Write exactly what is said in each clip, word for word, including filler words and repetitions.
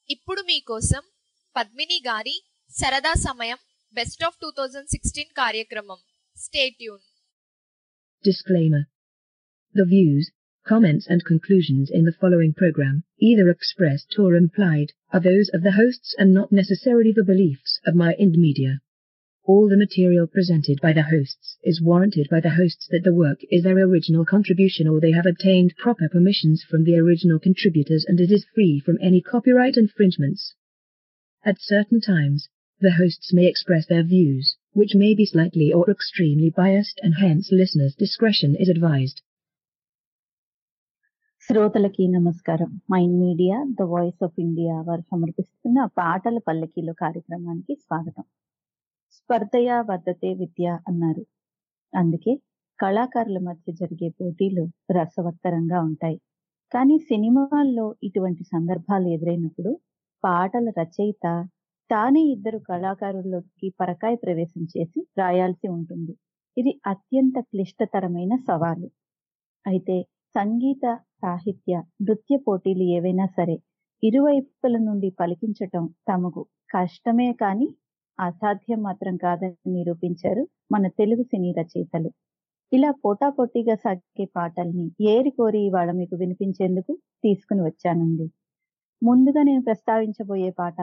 ఇప్పుడు మీకోసం పద్మిని గారి సరదా సమయం best of two thousand sixteen కార్యక్రమం. Stay tune. Disclaimer. The views, comments and conclusions in the following program, either expressed or implied, are those of the hosts and not necessarily the beliefs of My Ind Media. All the material presented by the hosts is warranted by the hosts that the work is their original contribution or they have obtained proper permissions from the original contributors and it is free from any copyright infringements. At certain times, the hosts may express their views, which may be slightly or extremely biased and hence listeners' discretion is advised. శ్రోతలకి నమస్కారం. Mind media the voice of India వారు సమర్పిస్తున్న పాటల పల్లకీలో కార్యక్రమానికి స్వాగతం. స్పర్ధయా వర్ధతే విద్య అన్నారు. అందుకే కళాకారుల మధ్య జరిగే పోటీలు రసవత్తరంగా ఉంటాయి. కానీ సినిమాల్లో ఇటువంటి సందర్భాలు ఎదురైనప్పుడు పాటల రచయిత తానే ఇద్దరు కళాకారుల్లోకి పరకాయ ప్రవేశం చేసి రాయాల్సి ఉంటుంది. ఇది అత్యంత క్లిష్టతరమైన సవాలు. అయితే సంగీత, సాహిత్య, నృత్య పోటీలు ఏవైనా సరే ఇరువైపుల నుండి పలికించటం తమకు కష్టమే కానీ అసాధ్యం మాత్రం కాదని నిరూపించారు మన తెలుగు సినీ రచయితలు. ఇలా పోటాపోటీగా సాగే పాటల్ని ఏరి కోరి ఇవాళ మీకు వినిపించేందుకు తీసుకుని వచ్చానండి. ముందుగా నేను ప్రస్తావించబోయే పాట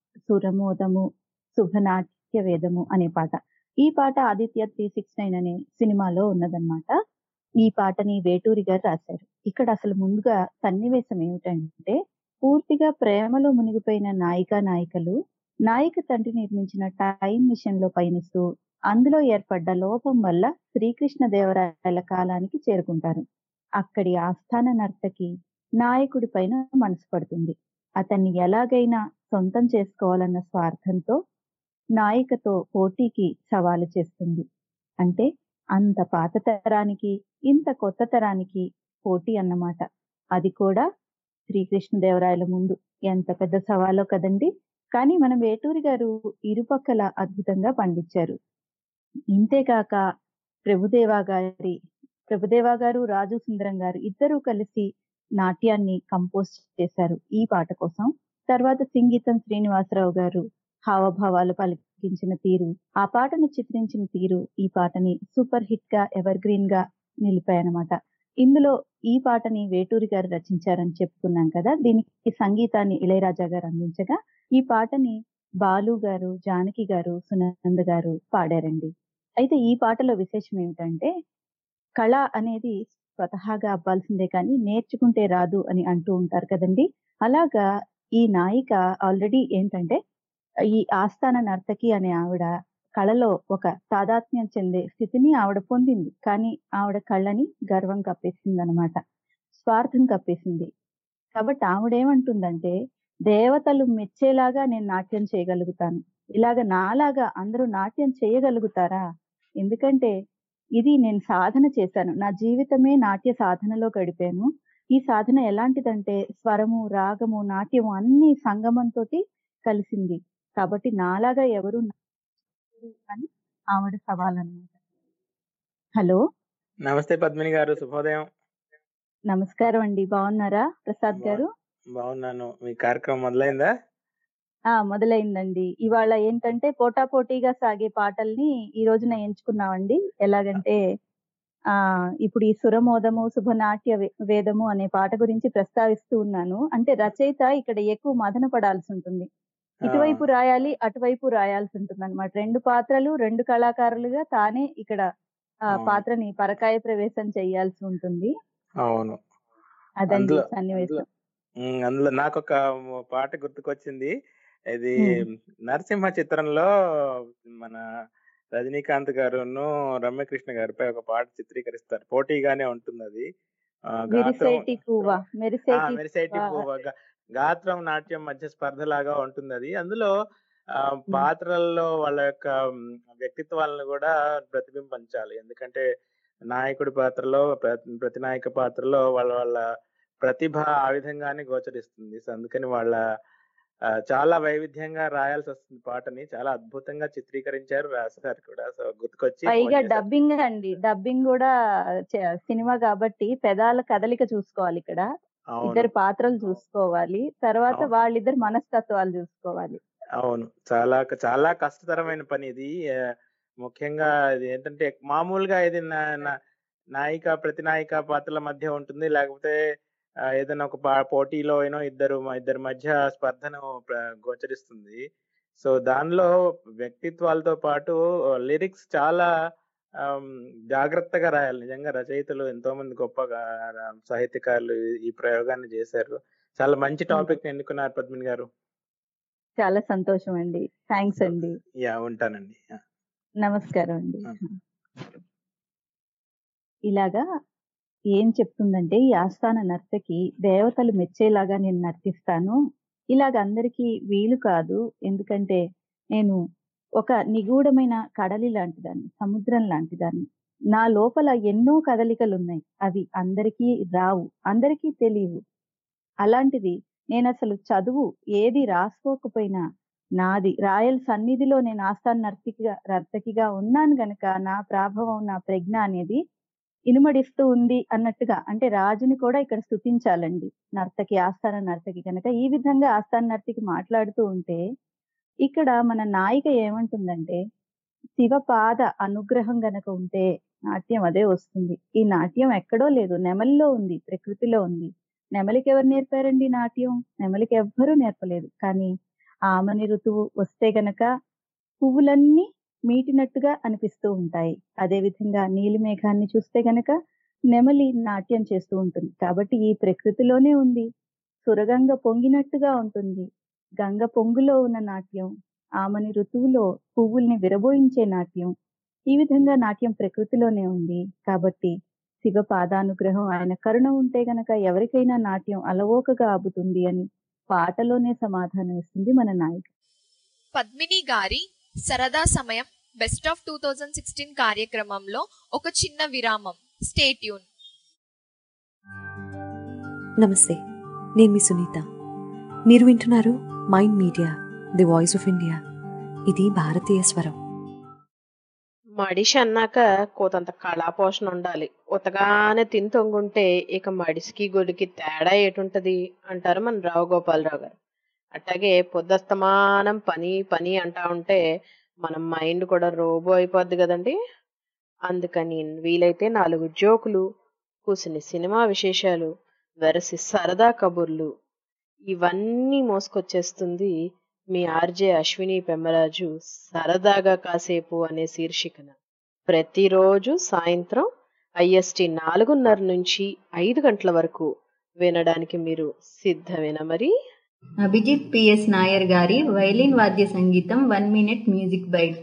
సురమోదము శుభనాట్య వేదము అనే పాట. ఈ పాట ఆదిత్య త్రీ సిక్స్ నైన్ అనే సినిమాలో ఉన్నదన్నమాట. ఈ పాటని వేటూరి గారు రాశారు. ఇక్కడ అసలు ముందుగా సన్నివేశం ఏమిటంటే, పూర్తిగా ప్రేమలో మునిగిపోయిన నాయికా నాయకులు నాయిక తండ్రి నిర్మించిన టైం మిషన్ లో పయనిస్తూ అందులో ఏర్పడ్డ లోపం వల్ల శ్రీకృష్ణదేవరాయల కాలానికి చేరుకుంటారు. అక్కడి ఆస్థాన నర్తకి నాయకుడి పైన మనసు పడుతుంది. అతన్ని ఎలాగైనా సొంతం చేసుకోవాలన్న స్వార్థంతో నాయికతో పోటీకి సవాలు చేస్తుంది. అంటే అంత పాత తరానికి ఇంత కొత్త తరానికి పోటీ అన్నమాట. అది కూడా శ్రీకృష్ణదేవరాయల ముందు ఎంత పెద్ద సవాలో కదండి. కానీ మన వేటూరి గారు ఇరుపక్కల అద్భుతంగా పండించారు. ఇంతేకాక ప్రభుదేవా గారి ప్రభుదేవా గారు రాజు సుందరం గారు ఇద్దరూ కలిసి నాట్యాన్ని కంపోజ్ చేశారు ఈ పాట కోసం. తర్వాత సంగీతం శ్రీనివాసరావు గారు హావభావాలు పలికించిన తీరు, ఆ పాటను చిత్రించిన తీరు ఈ పాటని సూపర్ హిట్ గా ఎవర్ గ్రీన్ గా నిలిపాయన్నమాట. ఇందులో ఈ పాటని వేటూరి గారు రచించారని చెప్పుకున్నాం కదా. దీనికి సంగీతాన్ని ఇళయరాజా గారు అందించగా ఈ పాటని బాలు గారు, జానకి గారు, సునంద గారు పాడారండి. అయితే ఈ పాటలో విశేషం ఏమిటంటే, కళ అనేది స్వతహాగా అవ్వాల్సిందే కానీ నేర్చుకుంటే రాదు అని అంటూ ఉంటారు కదండి. అలాగా ఈ నాయిక ఆల్రెడీ ఏంటంటే ఈ ఆస్థాన నర్తకి అనే ఆవిడ కళలో ఒక తాదాత్మ్యం చెందే స్థితిని ఆవిడ పొందింది. కానీ ఆవిడ కళ్ళని గర్వం కప్పేసింది అనమాట, స్వార్థం కప్పేసింది. కాబట్టి ఆవిడేమంటుందంటే, దేవతలు మెచ్చేలాగా నేను నాట్యం చేయగలుగుతాను, ఇలాగ నాలాగా అందరూ నాట్యం చేయగలుగుతారా? ఎందుకంటే ఇది నేను సాధన చేశాను, నా జీవితమే నాట్య సాధనలో గడిపాను. ఈ సాధన ఎలాంటిదంటే స్వరము, రాగము, నాట్యము అన్ని సంగమంతో కలిసింది. కాబట్టి నాలాగా ఎవరు అని ఆవిడ సవాల్ అన్నమాట. హలో, నమస్తే పద్మిని గారు, శుభోదయం. నమస్కారం అండి. బాగున్నారా ప్రసాద్ గారు? బాగున్నాను. మీ కార్యక్రమం మొదలైందా? ఆ మొదలైందండి. ఇవాళ ఏంటంటే పోటాపోటీగా సాగే పాటల్ని ఈ రోజున ఎంచుకున్నామండి. ఎలాగంటే ఆ ఇప్పుడు ఈ సురమోదము శుభనాట్య వేదము అనే పాట గురించి ప్రస్తావిస్తూ ఉన్నాను. అంటే రచయిత ఇక్కడ ఎక్కువ మదన పడాల్సి ఉంటుంది. ఇటువైపు రాయాలి, అటువైపు రాయాల్సి ఉంటుంది అనమాట. రెండు పాత్రలు, రెండు కళాకారులుగా తానే ఇక్కడ ఆ పాత్రని పరకాయ ప్రవేశం చేయాల్సి ఉంటుంది. అవును, అదండి సన్నివేశం. అందులో నాకు ఒక పాట గుర్తుకొచ్చింది. ఇది నరసింహ చిత్రంలో మన రజనీకాంత్ గారును రమ్యకృష్ణ గారిపై ఒక పాట చిత్రీకరిస్తారు. పోటీగానే ఉంటుంది అది. మెరిసేటి పువ్వా, మెరిసేటి పువ్వా, గాత్రం నాట్యం మధ్య స్పర్ధ లాగా ఉంటుంది అది. అందులో ఆ పాత్రల్లో వాళ్ళ యొక్క వ్యక్తిత్వాలను కూడా ప్రతిబింబించాలి. ఎందుకంటే నాయకుడి పాత్రలో, ప్రతి నాయక పాత్రలో వాళ్ళ వాళ్ళ ప్రతిభ ఆ విధంగానే గోచరిస్తుంది. సో అందుకని వాళ్ళ చాలా వైవిధ్యంగా రాయాల్సి వస్తుంది పాటని. చాలా అద్భుతంగా చిత్రీకరించారు, రాశారు కూడా. సో గుర్తుకొచ్చి పైగా డబ్బింగ్ అండి, డబ్బింగ్ కూడా సినిమా కాబట్టి పెదాల కదలిక చూసుకోవాలి ఇక్కడ. అవును. ఇద్దరు పాత్రలు చూసుకోవాలి. తర్వాత అవును. వాళ్ళిద్దరి మనస్తత్వాలు చూసుకోవాలి. అవును. చాలా క చాలా కష్టతరమైన పని ఇది. ఆహ్, ముఖ్యంగా ఇది ఏంటంటే మామూలుగా ఇది నా నా నాయిక, ప్రతినాయిక పాత్రల మధ్య ఉంటుంది. లేకపోతే ఆహ్, ఏదైనా ఒక పా పోటీలో ఏనో ఇద్దరు మ ఇద్దరి మధ్య స్పర్ధను ప్ర గోచరిస్తుంది. సో, దానిలో వ్యక్తిత్వాలతో పాటు లిరిక్స్ చాలా ఆహ్, హ్మ్, జాగ్రత్తగా రాయాలి. నిజంగా రచయితలు ఎంతోమంది గొప్పగా ర సాహిత్యకారులు ఈ ప్రయోగాన్ని చేశారు. చాలా మంచి హ్మ్. టాపిక్‌ని ఎన్నుకున్నారు పద్మిని గారు. చాలా సంతోషం అండి. థాంక్స్ సో, అండి. యాహ్! ఉంటానండి. ఆ! నమస్కారం అండి. ఆ! ఇలాగా ఏం చెప్తుందంటే ఈ ఆస్థాన నర్తకి దేవతలు మెచ్చేలాగా నేను నర్తిస్తాను. ఇలాగ అందరికీ వీలు కాదు. ఎందుకంటే నేను ఒక నిగూఢమైన కడలి లాంటిదాన్ని, సముద్రం లాంటిదాన్ని. నా లోపల ఎన్నో కదలికలున్నాయి. అవి అందరికీ రావు. అందరికీ తెలీవు. అలాంటిది నేనసలు చదువు ఏది రాసుకోకపోయినా నాది రాయల సన్నిధిలో నేను ఆస్థాన నర్తికిగా నర్తకిగా ఉన్నాను గనక నా ప్రాభవం, నా ప్రజ్ఞ అనేది ఇనుమడిస్తూ ఉంది అన్నట్టుగా అంటే రాజుని కూడా ఇక్కడ స్తుతించాలండి. నర్తకి, ఆస్థాన నర్తకి గనక ఈ విధంగా ఆస్థాన నర్తకి మాట్లాడుతూ ఉంటే, ఇక్కడ మన నాయిక ఏమంటుందంటే, శివపాద అనుగ్రహం గనక ఉంటే నాట్యం అదే వస్తుంది. ఈ నాట్యం ఎక్కడో లేదు. నెమలిలో ఉంది. ప్రకృతిలో ఉంది. నెమలికి ఎవరు నేర్పారండి నాట్యం? నెమలికి ఎవ్వరూ నేర్పలేదు. కానీ ఆమని ఋతువు వస్తే గనక పువ్వులన్నీ మీటినట్టుగా అనిపిస్తూ ఉంటాయి. అదే విధంగా నీలి మేఘాన్ని చూస్తే గనక నెమలి నాట్యం చేస్తూ ఉంటుంది. కాబట్టి ఈ ప్రకృతిలోనే ఉంది. సురగంగ పొంగినట్టుగా ఉంటుంది. గంగ పొంగులో ఉన్న నాట్యం, ఆమని ఋతువులో పువ్వుల్ని విరబోయించే నాట్యం. ఈ విధంగా నాట్యం ప్రకృతిలోనే ఉంది. కాబట్టి శివ పాదానుగ్రహం ఆయన కరుణ ఉంటే గనక ఎవరికైనా నాట్యం అలవోకగా అబ్బుతుంది అని పాటలోనే సమాధానం ఇస్తుంది మన నాయిక. పద్మిని గారి సరదా సమయం best of two thousand sixteen కార్యక్రమంలో ఒక చిన్న విరామం. Stay tune. నమస్తే, నేను మీ సునీత. మీరు వింటున్నారు mind media, the voice of India. ఇది భారతీయ స్వరం. మడిషి అన్నాక కోతంత కళాపోషణ ఉండాలి. ఉతగానే తిని తొంగుంటే ఇక మడిసికి గొడికి తేడా ఏటుంటది అంటారు మన రావు గోపాలరావు గారు. అట్లాగే పొద్దస్తమానం పని పని అంటా ఉంటే మన మైండ్ కూడా రోబో అయిపోద్ది కదండి. అందుకని వీలైతే నాలుగు జోకులు, కూసిని సినిమా విశేషాలు, వెరసి సరదా కబుర్లు ఇవన్నీ మోసుకొచ్చేస్తుంది మీ ఆర్జే అశ్విని పెమ్మరాజు సరదాగా కాసేపు అనే శీర్షికన ప్రతిరోజు సాయంత్రం ఐఎస్టి నాలుగున్నర నుంచి ఐదు గంటల వరకు వినడానికి మీరు సిద్ధమేనా మరి? అభిజిత్ పిఎస్ నాయర్ గారి వైలిన్ వాద్య సంగీతం one minute music bite.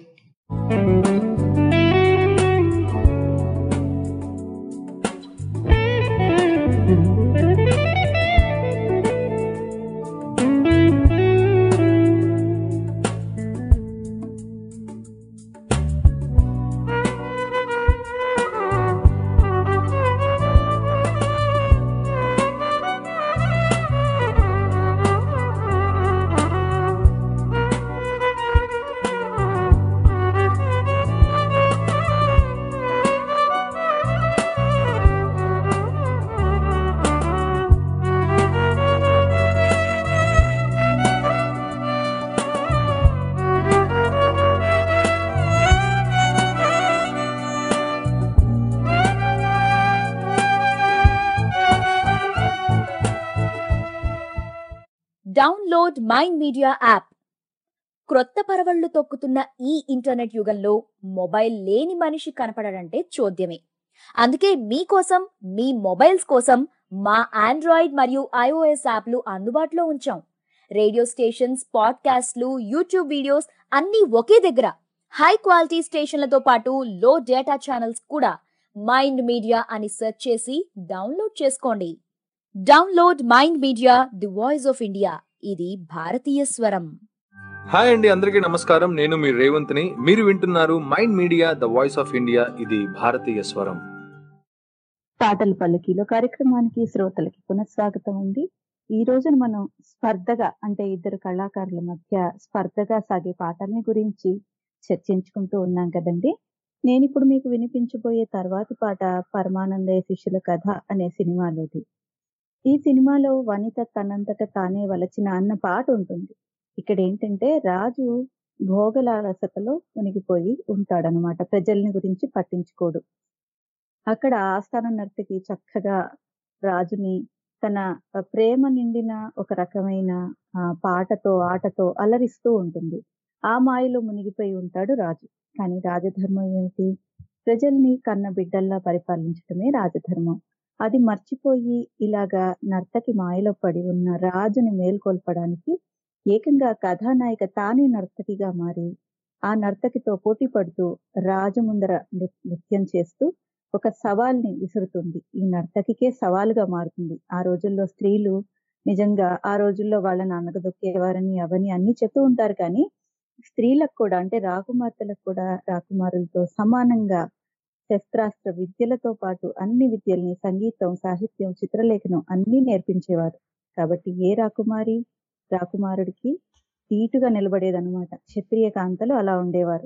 Download mind media app. క్రొత్త పరవళ్లు తొక్కుతున్న ఈ ఇంటర్నెట్ యుగంలో మొబైల్ లేని మనిషి కనపడడంటే చోద్యమే. అందుకే మీకోసం మీ మొబైల్స్ కోసం మా ఆండ్రాయిడ్ మరియు ఐఓఎస్ యాప్లు అందుబాటులో ఉంచాం. రేడియో స్టేషన్స్, పాడ్కాస్ట్లు, యూట్యూబ్ వీడియోస్ అన్నీ ఒకే దగ్గర. హై క్వాలిటీ స్టేషన్లతో పాటు లో డేటా ఛానల్స్ కూడా. మైండ్ మీడియా అని సెర్చ్ చేసి డౌన్లోడ్ చేసుకోండి. Download mind media, the voice of India. ఇది భారతీయ స్వరం. హాయ్ అండి, అందరికీ నమస్కారం. నేను మీ రేవంత్ని. మీరు వింటున్నారు mind media, the voice of India. ఇది భారతీయ స్వరం. పాటల పల్లకీలో కార్యక్రమానికి శ్రోతలకి పునఃస్వాగతం అండి. ఈ రోజున మనం స్పర్ధగా అంటే ఇద్దరు కళాకారుల మధ్య స్పర్ధగా సాగే పాటల్ని గురించి చర్చించుకుంటూ ఉన్నాం కదండి. నేను ఇప్పుడు మీకు వినిపించబోయే తర్వాతి పాట పరమానందయ్య శిష్యుల కథ అనే సినిమాలోది. ఈ సినిమాలో వనిత తనంతట తానే వలచిన అన్న పాట ఉంటుంది. ఇక్కడ ఏంటంటే రాజు భోగలాలసతలో మునిగిపోయి ఉంటాడనమాట. ప్రజల్ని గురించి పట్టించుకోడు. అక్కడ ఆస్థాన నర్తకి చక్కగా రాజుని తన ఆహ్, ప్రేమ నిండిన ఒక రకమైన ఆహ్, పాటతో, ఆటతో అలరిస్తూ ఉంటుంది. ఆ మాయలో మునిగిపోయి ఉంటాడు రాజు. కానీ రాజధర్మం ఏమిటి? ప్రజల్ని కన్న బిడ్డల్లా పరిపాలించటమే రాజధర్మం. అది మర్చిపోయి ఇలాగా నర్తకి మాయలో పడి ఉన్న రాజుని మేల్కొల్పడానికి ఏకంగా కథానాయిక తానే నర్తకిగా మారి, ఆ నర్తకితో పోటీ పడుతూ రాజు ముందర నృ నృత్యం చేస్తూ ఒక సవాల్‌ని విసురుతుంది. ఈ నర్తకికే సవాలుగా మారుతుంది. ఆ రోజుల్లో స్త్రీలు నిజంగా ఆ రోజుల్లో వాళ్ళని అణగదొక్కేవారని, అవని అన్నీ చెప్తూ ఉంటారు కానీ, స్త్రీలకు కూడా అంటే రాకుమార్తెలకు కూడా రాకుమారులతో సమానంగా శస్త్రాస్త్ర విద్యలతో పాటు అన్ని విద్యల్ని సంగీతం, సాహిత్యం, చిత్రలేఖనం అన్నీ నేర్పించేవారు. కాబట్టి ఏ రాకుమారి, రాకుమారుడికి ధీటుగా నిలబడేదన్నమాట. క్షత్రియ కాంతలు అలా ఉండేవారు.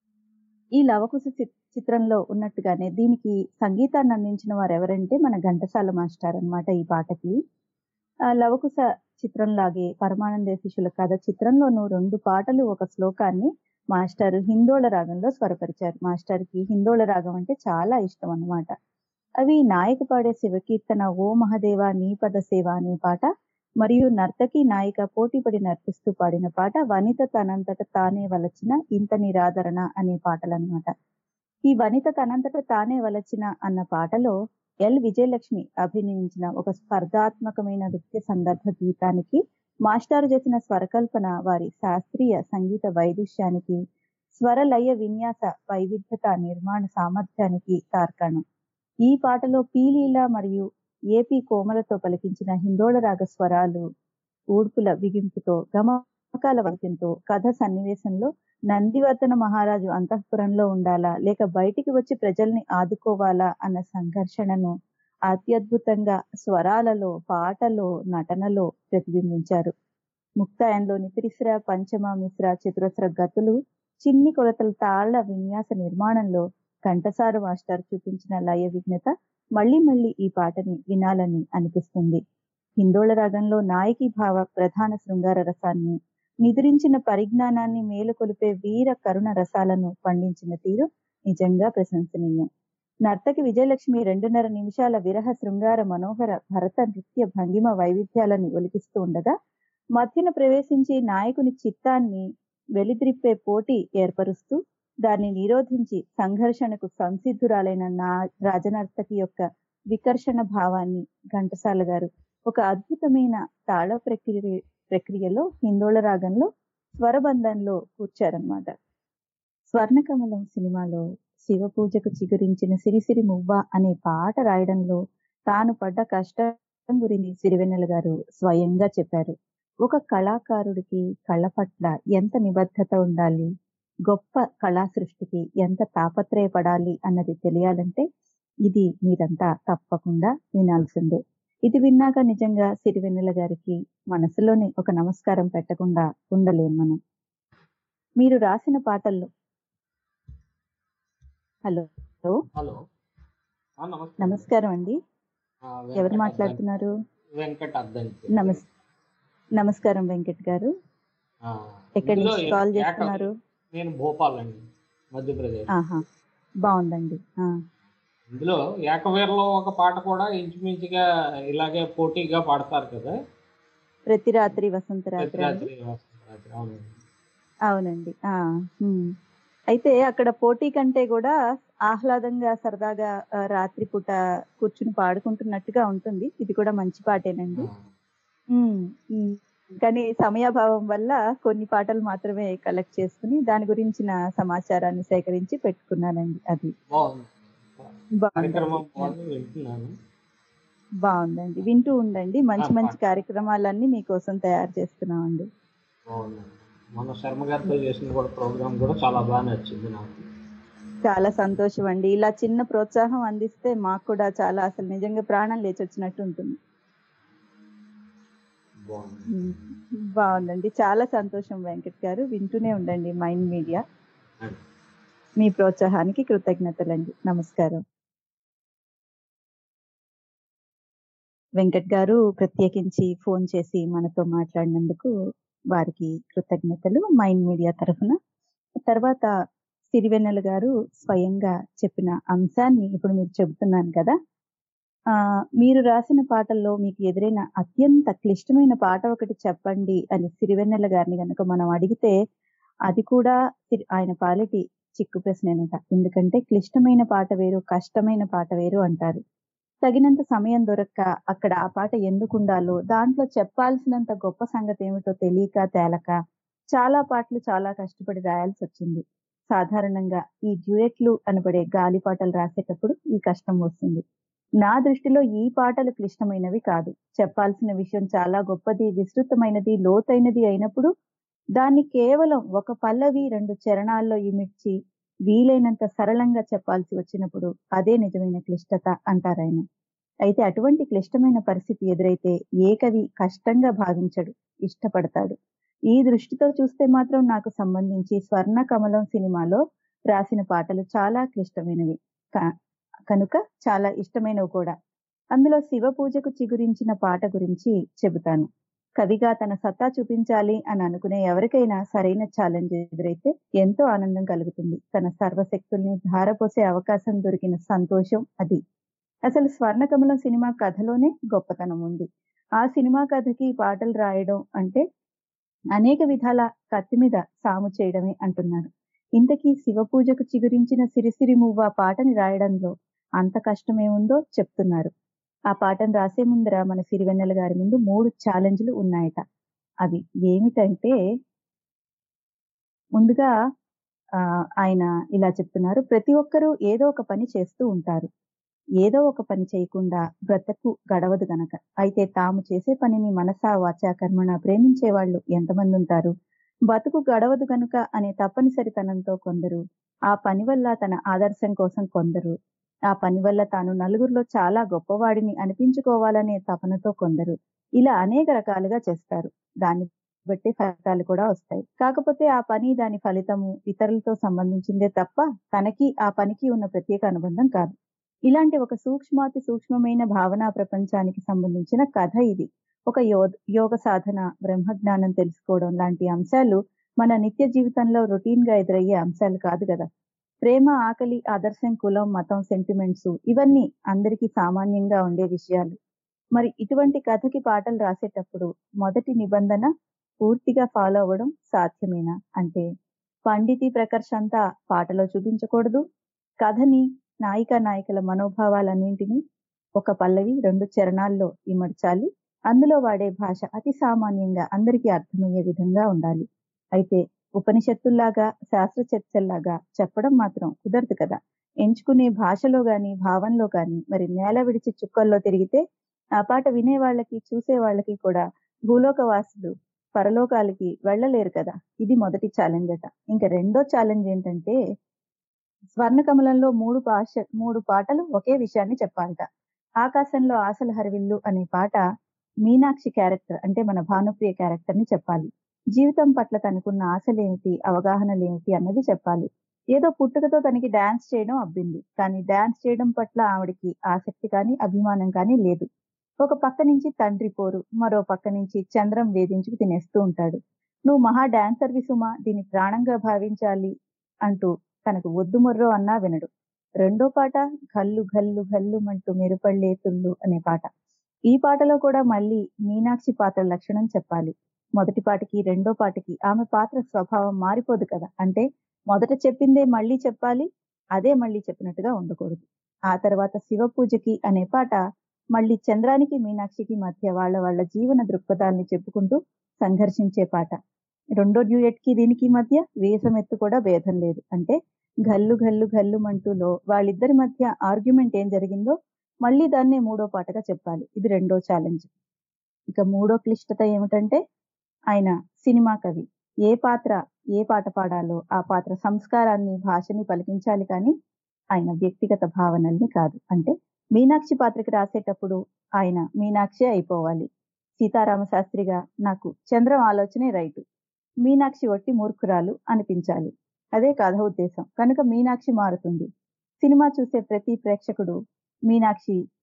ఈ లవకుశ చి చిత్రంలో ఉన్నట్టుగానే దీనికి సంగీతాన్ని అందించిన వారెవరంటే మన ఘంటసాల మాస్టర్ అన్నమాట ఈ పాటకి. ఆహ్, లవకుశ చిత్రంలాగే పరమానంద శిష్యుల కథ చిత్రంలోనూ రెండు పాటలు, ఒక శ్లోకాన్ని మాస్టారు హిందోళ రాగంలో స్వరపరిచారు. మాస్టర్‌కి హిందోళ రాగం అంటే చాలా ఇష్టం అన్నమాట. అవి నాయక పాడే శివకీర్తన 'ఓ మహదేవా నీ పద సేవ' అనే పాట, మరియు నర్తకి, నాయిక పోటీపడి నర్తిస్తూ పాడిన పాట 'వనిత తనంతట తానే వలచిన ఇంత నిరాదరణ' అనే పాటలన్నమాట. ఈ 'వనిత తనంతట తానే వలచిన' అన్న పాటలో ఎల్. విజయలక్ష్మి అభినయించిన ఒక స్పర్ధాత్మకమైన నృత్య సందర్భ గీతానికి మాస్టారు చేసిన స్వరకల్పన వారి శాస్త్రీయ సంగీత వైదుష్యానికి, స్వర లయ విన్యాస వైవిధ్యత నిర్మాణ సామర్థ్యానికి తార్కాణం. ఈ పాటలో పి.లీల మరియు ఏ.పి. కోమలతో పలికించిన హిందోళ రాగ స్వరాలు, ఊడ్పుల బిగింపుతో, గమకాల వాక్యంతో కథ సన్నివేశంలో నందివర్ధన మహారాజు అంతఃపురంలో ఉండాలా లేక బయటికి వచ్చి ప్రజల్ని ఆదుకోవాలా అన్న సంఘర్షణను అత్యద్భుతంగా స్వరాలలో, పాటలో, నటనలో ప్రతిబింబించారు. ముక్తాయంలోని త్రిశ్ర, పంచమ, మిశ్ర, చతురస్ర గతులు, చిన్ని కొలతల తాళ విన్యాస నిర్మాణంలో ఘంటసాల మాస్టర్ చూపించిన లయ విఘ్నత మళ్ళీ మళ్ళీ ఈ పాటని వినాలని అనిపిస్తుంది. హిందోళ రాగంలో నాయకి భావ ప్రధాన శృంగార రసాన్ని, నిదురించిన పరిజ్ఞానాన్ని మేలుకొలిపే వీర కరుణ రసాలను పండించిన తీరు నిజంగా ప్రశంసనీయం. నర్తకి విజయలక్ష్మి రెండున్నర నిమిషాల విరహ శృంగార మనోహర భరత నృత్య భంగిమ వైవిధ్యాలని ఒలికిస్తూ ఉండగా, మధ్యన ప్రవేశించి నాయకుని చిత్తాన్ని వెలిద్రిప్పే పోటీ ఏర్పరుస్తూ దాన్ని నిరోధించి సంఘర్షణకు సంసిద్ధురాలైన నా రాజనర్తకి యొక్క వికర్షణ భావాన్ని ఘంటసాల గారు ఒక అద్భుతమైన తాళ ప్రక్రియ ప్రక్రియలో హిందోళ రాగంలో స్వరబంధంలో కూర్చారన్నమాట. స్వర్ణకమలం సినిమాలో శివ పూజకు చిగురించిన సిరిసిరి మువ్వ అనే పాట రాయడంలో తాను పడ్డ కష్టం గురించి సిరివెన్నెల గారు స్వయంగా చెప్పారు. ఒక కళాకారుడికి కళ పట్ల ఎంత నిబద్ధత ఉండాలి, గొప్ప కళా సృష్టికి ఎంత తాపత్రయపడాలి అన్నది తెలియాలంటే ఇది మీరంతా తప్పకుండా వినాల్సిందే. ఇది విన్నాక నిజంగా సిరివెన్నెల గారికి మనసులోనే ఒక నమస్కారం పెట్టకుండా ఉండలేం మనం. మీరు రాసిన పాటల్లో హలో హలో ఆ, నమస్తే. నమస్కారం అండి. ఆ, ఎవరు వెంకట్ మాట్లాడుతున్నారు? అద్దంకి వెంకట్ అద్దంకి నమస్ నమస్కారం వెంకట్ గారు. ఆ, ఎక్కడి ఇందులో నుంచి కాల్ ఏక- చేస్తున్నారు? నేను భోపాల్ అండి, మధ్యప్రదేశ్. ఆహా, బాగుందండి. ఆ, ఇందులో ఏకవీరలో ఒక పాట కూడా ఇంచుమించుగా ఇలాగే పోటీగా పాడతారు కదా. ప్రతి రాత్రి వసంత రాత్రి అండి. రాత్రి రాత్రి అవునండి. అవునండి. ఆ, ఉమ్. అయితే అక్కడ పోటీ కంటే కూడా ఆహ్లాదంగా సరదాగా ఆ, రాత్రిపూట కూర్చుని పాడుకుంటున్నట్టుగా ఉంటుంది. ఇది కూడా మంచి పాటేనండి. ఆ, ఉమ్, ఉమ్. కానీ సమయాభావం వల్ల కొన్ని పాటలు మాత్రమే కలెక్ట్ చేసుకుని దాని గురించిన సమాచారాన్ని సేకరించి పెట్టుకున్నానండి. అది బాగుంది. కార్యక్రమం బాగుందండి. బాగుంది, వింటున్నాను. బాగుందండి. వింటూ ఉండండి. మంచి ఆ, మంచి పాట కార్యక్రమాలన్నీ మీకోసం తయారు చేస్తున్నామండి. బాగుందండి. మన శర్మ గారితో చేసిన కూడా ప్రోగ్రామ్ కూడా చాలా బాగా నచ్చింది నాకు. చాలా సంతోషం అండి. ఇలా చిన్న ప్రోత్సాహం అందిస్తే మాకు కూడా చాలా అసలు నిజంగా ప్రాణం లేచి వచ్చినట్టు ఉంటుంది. బాగుంది. ఉమ్, బాగుందండి. చాలా సంతోషం వెంకట్ గారు. వింటూనే ఉండండి మైండ్ మీడియా. అది. మీ ప్రోత్సాహానికి కృతజ్ఞతలండి. నమస్కారం. వెంకట్ గారు ప్రత్యేకించి ఫోన్ చేసి మనతో మాట్లాడినందుకు వారికి కృతజ్ఞతలు మైండ్ మీడియా తరఫున. తర్వాత సిరివెన్నెల గారు స్వయంగా చెప్పిన అంశాన్ని ఇప్పుడు మీరు చెబుతున్నాను కదా, ఆ మీరు రాసిన పాటల్లో మీకు ఎదురైన అత్యంత క్లిష్టమైన పాట ఒకటి చెప్పండి అని సిరివెన్నెల గారిని గనుక మనం అడిగితే అది కూడా సిరి- ఆయన పాలిటి చిక్కు ప్రశ్నేనట. ఎందుకంటే క్లిష్టమైన పాట వేరు, కష్టమైన పాట వేరు అంటారు. తగినంత సమయం దొరక్క అక్కడ ఆ పాట ఎందుకు ఉండాలో, దాంట్లో చెప్పాల్సినంత గొప్ప సంగతి ఏమిటో తెలియక తేలక చాలా పాటలు చాలా కష్టపడి రాయాల్సి వచ్చింది. సాధారణంగా ఈ డ్యూయెట్లు అనబడే గాలి పాటలు రాసేటప్పుడు ఈ కష్టం వస్తుంది. నా దృష్టిలో ఈ పాటలు క్లిష్టమైనవి కాదు. చెప్పాల్సిన విషయం చాలా గొప్పది, విస్తృతమైనది, లోతైనది అయినప్పుడు దాన్ని కేవలం ఒక పల్లవి రెండు చరణాల్లో ఇమిడ్చి వీలైనంత సరళంగా చెప్పాల్సి వచ్చినప్పుడు అదే నిజమైన క్లిష్టత అంటారాయన. అయితే అటువంటి క్లిష్టమైన పరిస్థితి ఎదురైతే ఏ కవి కష్టంగా భావించడు, ఇష్టపడతాడు. ఈ దృష్టితో చూస్తే మాత్రం నాకు సంబంధించి స్వర్ణ కమలం సినిమాలో రాసిన పాటలు చాలా క్లిష్టమైనవి కా- కనుక చాలా ఇష్టమైనవి కూడా. అందులో శివ పూజకు చిగురించిన పాట గురించి చెబుతాను. కవిగా తన సత్తా చూపించాలి అని అనుకునే ఎవరికైనా సరైన ఛాలెంజ్ ఎదురైతే ఎంతో ఆనందం కలుగుతుంది. తన సర్వశక్తుల్ని ధారపోసే అవకాశం దొరికిన సంతోషం అది. అసలు స్వర్ణకమలం సినిమా కథలోనే గొప్పతనం ఉంది. ఆ సినిమా కథకి పాటలు రాయడం అంటే అనేక విధాల కత్తి మీద సాము చేయడమే అంటున్నారు. ఇంతకీ శివ పూజకు చిగురించిన సిరిసిరి మువ్వ పాటని రాయడంలో అంత కష్టమేముందో చెప్తున్నారు. ఆ పాటను రాసే ముందర మన సిరివెన్నెల గారి ముందు మూడు ఛాలెంజ్లు ఉన్నాయట. అవి ఏమిటంటే, ముందుగా ఆ ఆయన ఇలా చెప్తున్నారు, ప్రతి ఒక్కరూ ఏదో ఒక పని చేస్తూ ఉంటారు. ఏదో ఒక పని చేయకుండా బ్రతకు గడవదు గనక. అయితే తాము చేసే పనిని మనసా వాచా కర్మణ ప్రేమించే వాళ్ళు ఎంతమంది ఉంటారు? బతుకు గడవదు గనుక అనే తప్పనిసరితనంతో కొందరు, ఆ పని వల్ల తన ఆదర్శం కోసం కొందరు, ఆ పని వల్ల తాను నలుగురిలో చాలా గొప్పవాడిని అనిపించుకోవాలనే తపనతో కొందరు, ఇలా అనేక రకాలుగా చేస్తారు. దాన్ని బట్టి ఫలితాలు కూడా వస్తాయి. కాకపోతే ఆ పని దాని ఫలితము ఇతరులతో సంబంధించిందే తప్ప తనకి ఆ పనికి ఉన్న ప్రత్యేక అనుబంధం కాదు. ఇలాంటి ఒక సూక్ష్మాతి సూక్ష్మమైన భావనా ప్రపంచానికి సంబంధించిన కథ ఇది. ఒక యో యోగ సాధన, బ్రహ్మజ్ఞానం తెలుసుకోవడం లాంటి అంశాలు మన నిత్య జీవితంలో రొటీన్ గా ఎదురయ్యే అంశాలు కాదు కదా. ప్రేమ, ఆకలి, ఆదర్శం, కులం, మతం, సెంటిమెంట్స్ ఇవన్నీ అందరికీ సామాన్యంగా ఉండే విషయాలు. మరి ఇటువంటి కథకి పాటలు రాసేటప్పుడు మొదటి నిబంధన పూర్తిగా ఫాలో అవ్వడం సాధ్యమేనా అంటే, పండితి ప్రకర్ష అంతా పాటలో చూపించకూడదు. కథని, నాయిక నాయకుల మనోభావాలన్నింటినీ ఒక పల్లవి రెండు చరణాల్లో ఇమడ్చాలి. అందులో వాడే భాష అతి సామాన్యంగా అందరికీ అర్థమయ్యే విధంగా ఉండాలి. అయితే ఉపనిషత్తుల్లాగా శాస్త్ర చర్చల్లాగా చెప్పడం మాత్రం కుదరదు కదా. ఎంచుకునే భాషలో గాని భావంలో గాని మరి నేల విడిచి చుక్కల్లో తిరిగితే ఆ పాట వినే వాళ్ళకి చూసే వాళ్ళకి కూడా భూలోకవాసులు పరలోకాలకి వెళ్ళలేరు కదా. ఇది మొదటి ఛాలెంజ్ అట. ఇంకా రెండో ఛాలెంజ్ ఏంటంటే, స్వర్ణ కమలంలో మూడు భాష మూడు పాటలు ఒకే విషయాన్ని చెప్పాలట. ఆకాశంలో ఆశల హరివిల్లు అనే పాట మీనాక్షి క్యారెక్టర్ అంటే మన భానుప్రియ క్యారెక్టర్ ని చెప్పాలి. జీవితం పట్ల తనకున్న ఆశలేమిటి, అవగాహనలేమిటి అన్నది చెప్పాలి. ఏదో పుట్టుకతో తనకి డాన్స్ చేయడం అబ్బింది, కానీ డాన్స్ చేయడం పట్ల ఆవిడకి ఆసక్తి కానీ అభిమానం కానీ లేదు. ఒక పక్క నుంచి తండ్రి పోరు, మరో పక్క నుంచి చంద్రం వేధించుకు తినేస్తూ ఉంటాడు. నువ్వు మహా డాన్సర్వి సుమా, దీన్ని ప్రాణంగా భావించాలి అంటూ తనకు వద్దు మొర్రో అన్నా వినడు. రెండో పాట గల్లు గల్లు గల్లుమంటూ మెరుపళ్ళే తుళ్ళు అనే పాట. ఈ పాటలో కూడా మళ్ళీ మీనాక్షి పాత్ర లక్షణం చెప్పాలి. మొదటి పాటకి రెండో పాటకి ఆమె పాత్ర స్వభావం మారిపోదు కదా. అంటే మొదట చెప్పిందే మళ్ళీ చెప్పాలి, అదే మళ్ళీ చెప్పినట్టుగా ఉండకూడదు. ఆ తర్వాత శివ పూజకి అనే పాట మళ్ళీ చంద్రానికి మీనాక్షికి మధ్య వాళ్ళ వాళ్ళ జీవన దృక్పథాల్ని చెప్పుకుంటూ సంఘర్షించే పాట. రెండో డ్యూయెట్ కి దీనికి మధ్య వేసమెత్తు కూడా భేదం లేదు. అంటే గల్లు గల్లు గల్లుమంటూలో వాళ్ళిద్దరి మధ్య ఆర్గ్యుమెంట్ ఏం జరిగిందో మళ్ళీ దాన్నే మూడో పాటగా చెప్పాలి. ఇది రెండో ఛాలెంజ్. ఇక మూడో క్లిష్టత ఏమిటంటే, ఆయన సినిమా కవి. ఏ పాత్ర ఏ పాట పాడాలో ఆ పాత్ర సంస్కారాన్ని, భాషని పలికించాలి కానీ ఆయన వ్యక్తిగత భావనల్ని కాదు. అంటే మీనాక్షి పాత్రకి రాసేటప్పుడు ఆయన మీనాక్షి అయిపోవాలి. సీతారామ శాస్త్రిగా నాకు చంద్రం ఆలోచనే రైటు, మీనాక్షి ఒట్టి మూర్ఖురాలు అనిపించాలి. అదే కథ ఉద్దేశం కనుక మీనాక్షి మారుతుంది. సినిమా చూసే ప్రతి ప్రేక్షకుడు మీనాక్షి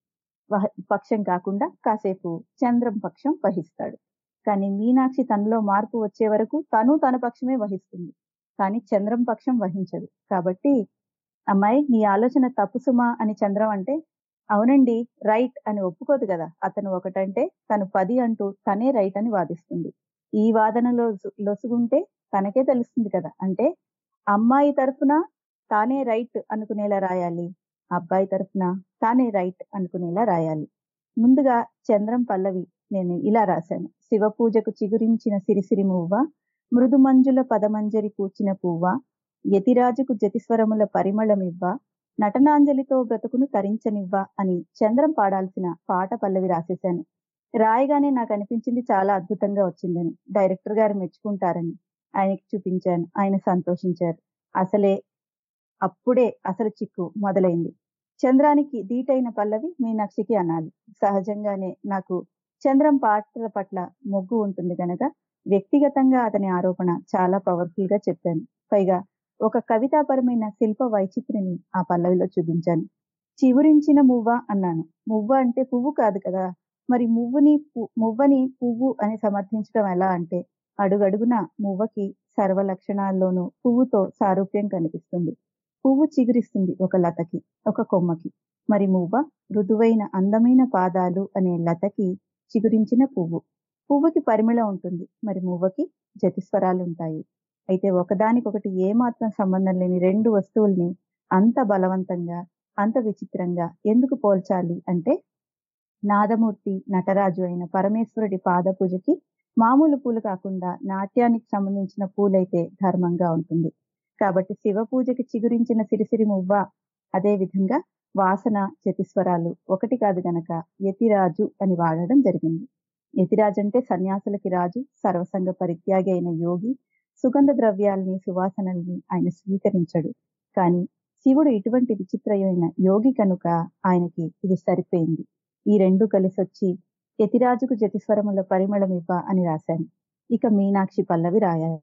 వహ పక్షం కాకుండా కాసేపు చంద్రం పక్షం వహిస్తాడు. కానీ మీనాక్షి తనలో మార్పు వచ్చే వరకు తను తన పక్షమే వహిస్తుంది, కానీ చంద్రం పక్షం వహించదు. కాబట్టి అమ్మాయి నీ ఆలోచన తప్పు సుమా అని చంద్రం అంటే, అవునండి రైట్ అని ఒప్పుకోదు కదా. అతను ఒకటంటే తను పది అంటూ తనే రైట్ అని వాదిస్తుంది. ఈ వాదనలో లొసుగుంటే తనకే తెలుస్తుంది కదా. అంటే అమ్మాయి తరఫున తానే రైట్ అనుకునేలా రాయాలి, అబ్బాయి తరఫున తానే రైట్ అనుకునేలా రాయాలి. ముందుగా చంద్రం పల్లవి నేను ఇలా రాశాను. శివ పూజకు చిగురించిన సిరిసిరి మువ్వ, మృదు మంజుల పదమంజరి పూచిన పువ్వ, యతిరాజుకు జతిస్వరముల పరిమళమివ్వ, నటనాంజలితో బ్రతుకును తరించనివ్వ అని చంద్రం పాడాల్సిన పాట పల్లవి రాసేశాను. రాయగానే నాకు అనిపించింది చాలా అద్భుతంగా వచ్చిందని, డైరెక్టర్ గారు మెచ్చుకుంటారని ఆయనకి చూపించాను. ఆయన సంతోషించారు. అసలే అప్పుడే అసలు చిక్కు మొదలైంది. చంద్రానికి ధీటైన పల్లవి మీనాక్షికి అనాలి. సహజంగానే నాకు చంద్రం పాటల పట్ల మొగ్గు ఉంటుంది కనుక వ్యక్తిగతంగా అతని ఆరోపణ చాలా పవర్ఫుల్ గా చెప్పాను. పైగా ఒక కవితాపరమైన శిల్ప వైచిత్రిని ఆ పల్లవిలో చూపించాను. చివురించిన మువ్వ అన్నాను. మువ్వ అంటే పువ్వు కాదు కదా, మరి మువ్వుని మువ్వని పువ్వు అని సమర్థించడం ఎలా అంటే, అడుగడుగున మువ్వకి సర్వ లక్షణాల్లోనూ పువ్వుతో సారూప్యం కనిపిస్తుంది. పువ్వు చిగురిస్తుంది ఒక లతకి, ఒక కొమ్మకి. మరి మువ్వ మృదువైన అందమైన పాదాలు అనే లతకి చిగురించిన పువ్వు. పువ్వుకి పరిమళం ఉంటుంది, మరి మువ్వకి జతిస్వరాలు ఉంటాయి. అయితే ఒకదానికొకటి ఏమాత్రం సంబంధం లేని రెండు వస్తువుల్ని అంత బలవంతంగా అంత విచిత్రంగా ఎందుకు పోల్చాలి అంటే, నాదమూర్తి నటరాజు అయిన పరమేశ్వరుడి పాద పూజకి మామూలు పూలు కాకుండా నాట్యానికి సంబంధించిన పూలైతే ధర్మంగా ఉంటుంది. కాబట్టి శివ పూజకి చిగురించిన సిరిసిరి మువ్వ, అదే విధంగా వాసన జతిస్వరాలు ఒకటి కాదు గనక యతిరాజు అని వాడడం జరిగింది. యతిరాజు అంటే సన్యాసులకి రాజు, సర్వసంగ పరిత్యాగి అయిన యోగి. సుగంధ ద్రవ్యాల్ని సువాసనల్ని ఆయన స్వీకరించడు. కానీ శివుడు ఇటువంటి విచిత్రమైన యోగి కనుక ఆయనకి ఇది సరిపోయింది. ఈ రెండు కలిసొచ్చి యతిరాజుకు జతిస్వరముల పరిమళమివ్వ అని రాశాను. ఇక మీనాక్షి పల్లవి రాయాలి.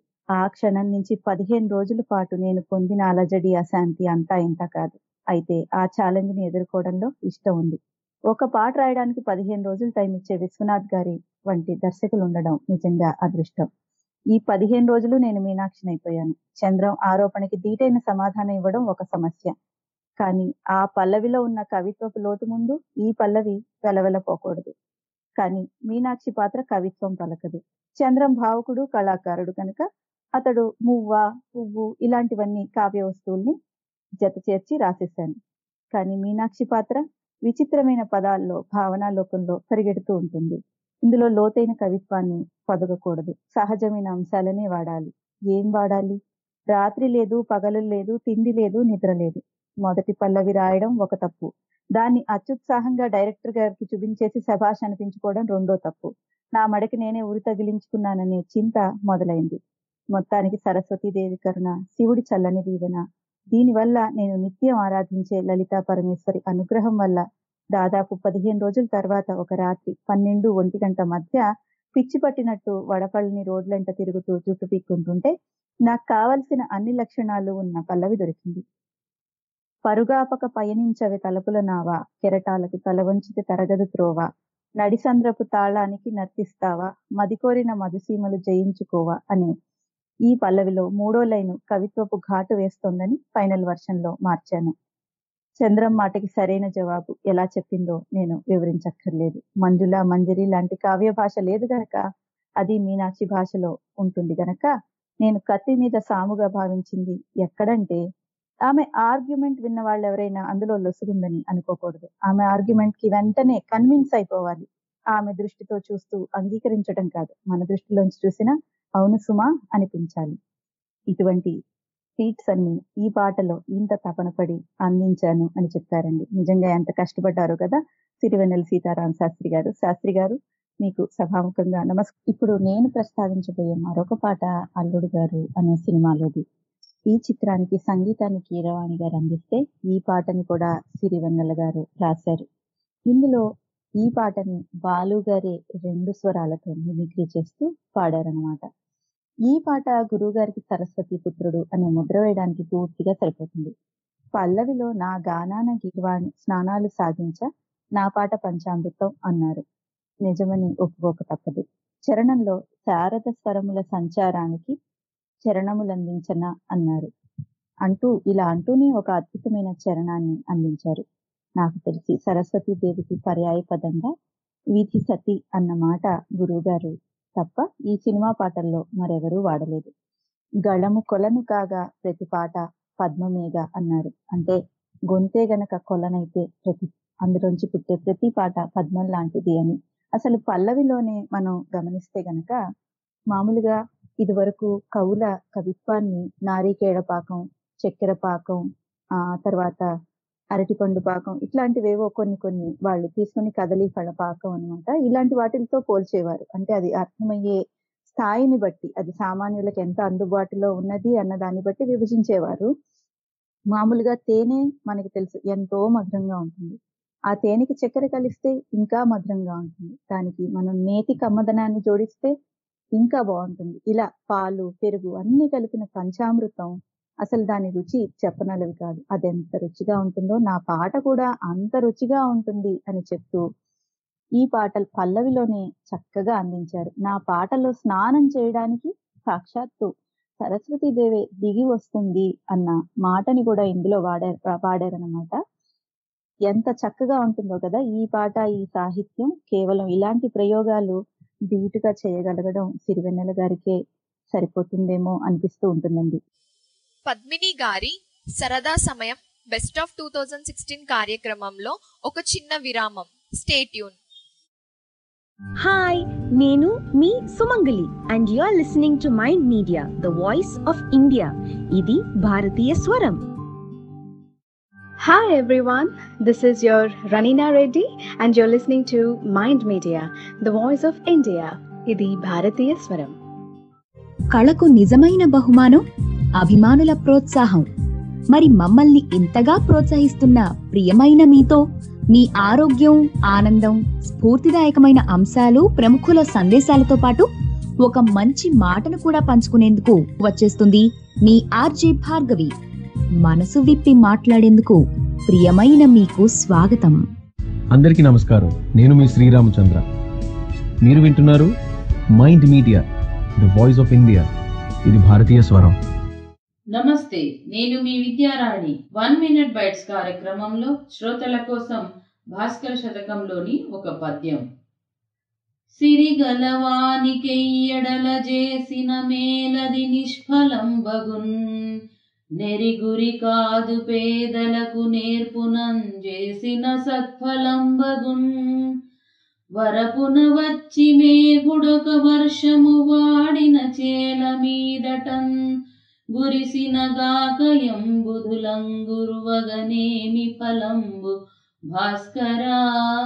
ఆ క్షణం నుంచి పదిహేను రోజుల పాటు నేను పొందిన అలజడి అశాంతి అంతా ఇంత కాదు. అయితే ఆ ఛాలెంజ్ ని ఎదుర్కోవడంలో ఇష్టం ఉంది. ఒక పాట రాయడానికి పదిహేను రోజులు టైం ఇచ్చే విశ్వనాథ్ గారి వంటి దర్శకులు ఉండడం నిజంగా అదృష్టం. ఈ పదిహేను రోజులు నేను మీనాక్షిని అయిపోయాను. చంద్రం ఆరోపణకి ధీటైన సమాధానం ఇవ్వడం ఒక సమస్య. కానీ ఆ పల్లవిలో ఉన్న కవిత్వపు లోతు ముందు ఈ పల్లవి వెలవెలపోకూడదు. కానీ మీనాక్షి పాత్ర కవిత్వం పలకదు. చంద్రం భావుకుడు, కళాకారుడు కనుక అతడు మువ్వ, పువ్వు ఇలాంటివన్నీ కావ్య వస్తువుల్ని జత చేర్చి రాసేశాను. కానీ మీనాక్షి పాత్ర విచిత్రమైన పదాల్లో భావనాలోకంలో పరిగెడుతూ ఉంటుంది. ఇందులో లోతైన కవిత్వాన్ని పొదగకూడదు. సహజమైన అంశాలనే వాడాలి. ఏం వాడాలి? రాత్రి లేదు, పగలు లేదు, తిండి లేదు, నిద్ర లేదు. మొదటి పల్లవి రాయడం ఒక తప్పు. దాన్ని అత్యుత్సాహంగా డైరెక్టర్ గారికి చూపించేసి శభాష్ అనిపించుకోవడం రెండో తప్పు. నా మడకి నేనే ఉరి తగిలించుకున్నాననే చింత మొదలైంది. మొత్తానికి సరస్వతీదేవి కరుణ, శివుడి చల్లని దీవెన, దీనివల్ల నేను నిత్యం ఆరాధించే లలితా పరమేశ్వరి అనుగ్రహం వల్ల దాదాపు పదిహేను రోజుల తర్వాత ఒక రాత్రి పన్నెండు ఒంటి గంట మధ్య పిచ్చి పట్టినట్టు వడపల్లిని రోడ్లంట తిరుగుతూ జుట్టు పీక్కుంటుంటే నాకు కావలసిన అన్ని లక్షణాలు ఉన్న పల్లవి దొరికింది. పరుగాపక పయనించవే తలపుల నావా, కెరటాలకు తల వంచితే తరగదు త్రోవా, నడిసంద్రపు తాళానికి నర్తిస్తావా, మదికోరిన మధుసీమలు జయించుకోవా అనే ఈ పల్లవిలో మూడో లైను కవిత్వపు ఘాటు వేస్తోందని ఫైనల్ వర్షన్ లో మార్చాను. చంద్రం మాటకి సరైన జవాబు ఎలా చెప్పిందో నేను వివరించక్కర్లేదు. మంజుల, మంజరి లాంటి కావ్య భాష లేదు గనక అది మీనాక్షి భాషలో ఉంటుంది గనక నేను కత్తి మీద సాముగా భావించింది ఎక్కడంటే, ఆమె ఆర్గ్యుమెంట్ విన్న వాళ్ళు ఎవరైనా అందులో లొసుగుందని అనుకోకూడదు. ఆమె ఆర్గ్యుమెంట్ కి వెంటనే కన్విన్స్ అయిపోవాలి. ఆమె దృష్టితో చూస్తూ అంగీకరించడం కాదు, మన దృష్టిలోంచి చూసినా అవును సుమా అనిపించాలి. ఇటువంటి ఫీట్స్ అన్ని ఈ పాటలో ఇంత తపనపడి అందించాను అని చెప్పారండి. నిజంగా ఎంత కష్టపడ్డారో కదా సిరివెన్నెల సీతారామ శాస్త్రి గారు. శాస్త్రి గారు మీకు సభాముఖంగా నమస్కారం. ఇప్పుడు నేను ప్రస్తావించబోయే మరొక పాట అల్లుడు గారు అనే సినిమాలోది. ఈ చిత్రానికి సంగీతాన్ని కీరవాణి గారు అందిస్తే ఈ పాటని కూడా సిరివెన్నెల గారు రాశారు. ఇందులో ఈ పాటని బాలు గారి రెండు స్వరాలతో మిమిక్రీ చేస్తూ పాడారనమాట. ఈ పాట గురువు గారికి సరస్వతి పుత్రుడు అనే ముద్ర వేయడానికి పూర్తిగా సరిపోతుంది. పల్లవిలో నా గానాన గిరివాణి స్నానాలు సాగించ నా పాట పంచామృతం అన్నారు. నిజమని ఒప్పుకోక తప్పదు. చరణంలో శారద స్వరముల సంచారానికి చరణములందించన అన్నారు. అంటూ ఇలా అంటూనే ఒక అద్భుతమైన చరణాన్ని అందించారు. నాకు తెలిసి సరస్వతీ దేవికి పర్యాయ పదంగా వీథి సతి అన్న మాట గురువు గారు తప్ప ఈ సినిమా పాటల్లో మరెవరూ వాడలేదు. గళము కొలను కాగా ప్రతి పాట పద్మమేఘ అన్నారు. అంటే గొంతే గనక కొలనైతే ప్రతి అందులోంచి పుట్టే ప్రతి పాట పద్మం లాంటిది అని. అసలు పల్లవిలోనే మనం గమనిస్తే గనక మామూలుగా ఇది వరకు కవుల కవిత్వాన్ని నారీకేళ పాకం, చక్కెర పాకం, ఆ తర్వాత అరటిపండు పాకం ఇట్లాంటివేవో కొన్ని కొన్ని వాళ్ళు తీసుకుని కదలి ఫల పాకం అనమాట. ఇలాంటి వాటితో పోల్చేవారు. అంటే అది అర్థమయ్యే స్థాయిని బట్టి, అది సామాన్యులకు ఎంత అందుబాటులో ఉన్నది అన్న దాన్ని బట్టి విభజించేవారు. మామూలుగా తేనె మనకి తెలుసు ఎంతో మధురంగా ఉంటుంది. ఆ తేనెకి చక్కెర కలిస్తే ఇంకా మధురంగా ఉంటుంది. దానికి మనం నేతి కమ్మదనాన్ని జోడిస్తే ఇంకా బాగుంటుంది. ఇలా పాలు, పెరుగు అన్ని కలిపిన పంచామృతం అసలు దాని రుచి చెప్పనలవి కాదు. అది ఎంత రుచిగా ఉంటుందో నా పాట కూడా అంత రుచిగా ఉంటుంది అని చెప్తూ ఈ పాటలు పల్లవిలోనే చక్కగా అందించారు. నా పాటలో స్నానం చేయడానికి సాక్షాత్తు సరస్వతీదేవి దిగి వస్తుంది అన్న మాటని కూడా ఇందులో వాడారు వాడారనమాట. ఎంత చక్కగా ఉంటుందో కదా ఈ పాట, ఈ సాహిత్యం. కేవలం ఇలాంటి ప్రయోగాలు ధీటుగా చేయగలగడం సిరివెన్నెల గారికే సరిపోతుందేమో అనిపిస్తూ ఉంటుందండి. పద్మిని గారి సరదా సమయం best of two thousand sixteen కార్యక్రమంలో ఒక చిన్న విరామం. Stay tune. హాయ్, నేను మీ Sumangali and you are listening to mind media the voice of India. ఇది భారతీయ స్వరం. Hi everyone, this is your Ranina Reddy and you're listening to Mind Media, the voice of India. ఇది భారతీయ స్వరం. కళకు నిజమైన బహుమానం అభిమానుల ప్రోత్సాహం. మరి మమ్మల్ని ఇంతగా ప్రోత్సహిస్తున్న ప్రియమైన మీతో మీ ఆరోగ్యం, ఆనందం, స్ఫూర్తిదాయకమైన అంశాలు, ప్రముఖుల సందేశాలతో పాటు ఒక మంచి మాటను కూడా పంచుకునేందుకు వచ్చేస్తుంది మీ ఆర్జే భార్గవి. మనసు విప్పి మాట్లాడేందుకు ప్రియమైన మీకు స్వాగతం. అందరికీ నమస్కారం. నేను మీ శ్రీరామచంద్ర. మీరు వింటున్నారు mind media the voice of India. ఇది భారతీయ స్వరం. నమస్తే, నేను మీ విద్యారాణి. వన్ మినిట్ బైట్స్ కార్యక్రమంలో శ్రోతల కోసం భాస్కర శతకంలోని ఒక పద్యం. సిరిగలవానికెయ్యడల చేసిన మేలది నిష్ఫలం బగున్, నెరిగురి కాదు పేదలకు నేర్పునం చేసిన సత్ఫలం బగున్. వరపున వచ్చి మేఘుడొక వర్షము వాడిన చేల మీదటన్, గురిసిన గాకయం బుధులంగురువగనేమి ఫలంబు భాస్కరా.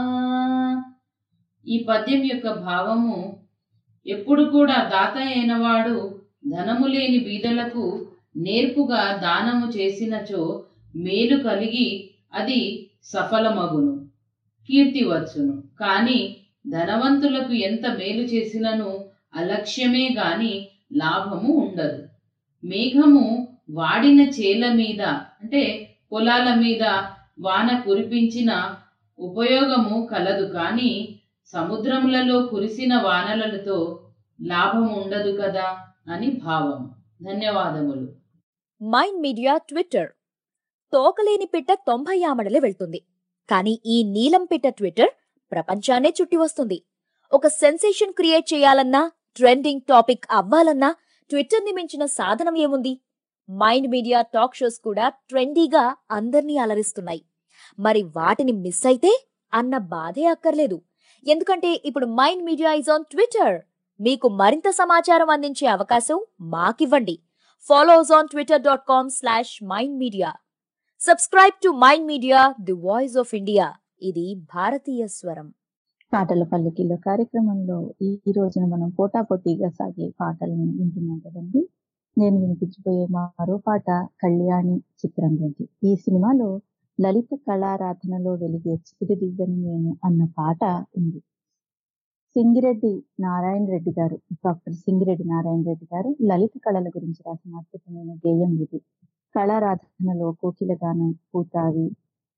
ఈ పద్యం యొక్క భావము, ఎప్పుడు కూడా దాత అయినవాడు ధనము లేని బీదలకు నేర్పుగా దానము చేసినచో మేలు కలిగి అది సఫలమగును, కీర్తి వచ్చును. కాని ధనవంతులకు ఎంత మేలు చేసినను అలక్ష్యమే గాని లాభము ఉండదు. మేఘము వాడిన చేల మీద అంటే పొలాల మీద వాన కురిపించిన ఉపయోగము కలదు, కాని సముద్రములలో కురిసిన వానలతో లాభం ఉండదు కదా అని భావం. ధన్యవాదములు. Mind media Twitter. తోకలేని పిట్ట తొంభై ఆమడలే వెళ్తుంది, కానీ ఈ నీలం పిట్ట ట్విట్టర్ ప్రపంచాన్నే చుట్టి వస్తుంది. ఒక సెన్సేషన్ క్రియేట్ చేయాలన్నా, ట్రెండింగ్ టాపిక్ అవ్వాలన్నా ట్విట్టర్ ని మించిన సాధనం ఏముంది? మైండ్ మీడియా టాక్ షోస్ కూడా ట్రెండీగా అందర్నీ అలరిస్తున్నాయి. మరి వాటిని మిస్ అయితే అన్న బాధే అక్కర్లేదు. ఎందుకంటే ఇప్పుడు mind media is on Twitter. మీకు మరింత సమాచారం అందించే అవకాశం మాకివ్వండి. Follow us on twitter dot com slash mind media. Subscribe to Mind Media, the voice of India. ఇది భారతీయ స్వరం. పాటల పల్లకిలో కార్యక్రమంలో ఈ రోజున మనం పోటాపోటీగా సాగే పాటలను వింటున్నాం కదండి. నేను వినిపించబోయే మరో పాట కళ్యాణి చిత్రం గురించి. ఈ సినిమాలో లలిత కళారాధనలో వెలిగే చిరు దివ్వని నేను అన్న పాట ఉంది. సింగిరెడ్డి నారాయణ రెడ్డి గారు, డాక్టర్ సింగిరెడ్డి నారాయణ రెడ్డి గారు లలిత కళల గురించి రాసిన అద్భుతమైన గేయం ఇది. కళారాధనలో కోకిల గానం, పూతావి,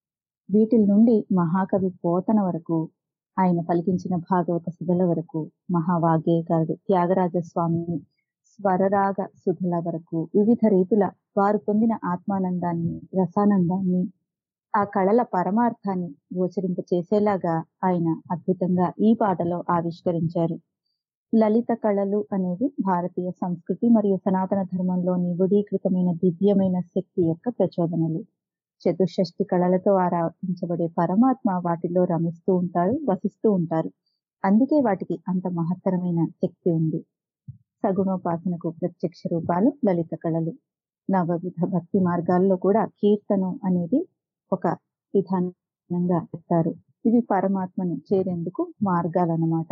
వీటిల నుండి మహాకవి పోతన వరకు, ఆయన పలికించిన భాగవత సుధల వరకు, మహావాగ్గేయకారుడు త్యాగరాజస్వామి స్వరరాగ సుధల వరకు, వివిధ రీతుల వారు పొందిన ఆత్మానందాన్ని, రసానందాన్ని, ఆ కళల పరమార్థాన్ని గోచరింప చేసేలాగా ఆయన అద్భుతంగా ఈ పాటలో ఆవిష్కరించారు. లలిత కళలు అనేవి భారతీయ సంస్కృతి మరియు సనాతన ధర్మంలో నిబుడీకృతమైన దివ్యమైన శక్తి యొక్క ప్రచోదనలు. చతుషష్ఠి కళలతో ఆరాధించబడే పరమాత్మ వాటిలో రమిస్తూ ఉంటాడు, వసిస్తూ ఉంటారు. అందుకే వాటికి అంత మహత్తరమైన శక్తి ఉంది. సగుణోపాసనకు ప్రత్యక్ష రూపాలు లలిత కళలు. నవవిధ భక్తి మార్గాల్లో కూడా కీర్తనం అనేది ఒక విధానంగా చెప్తారు. ఇవి పరమాత్మను చేరేందుకు మార్గాలన్నమాట.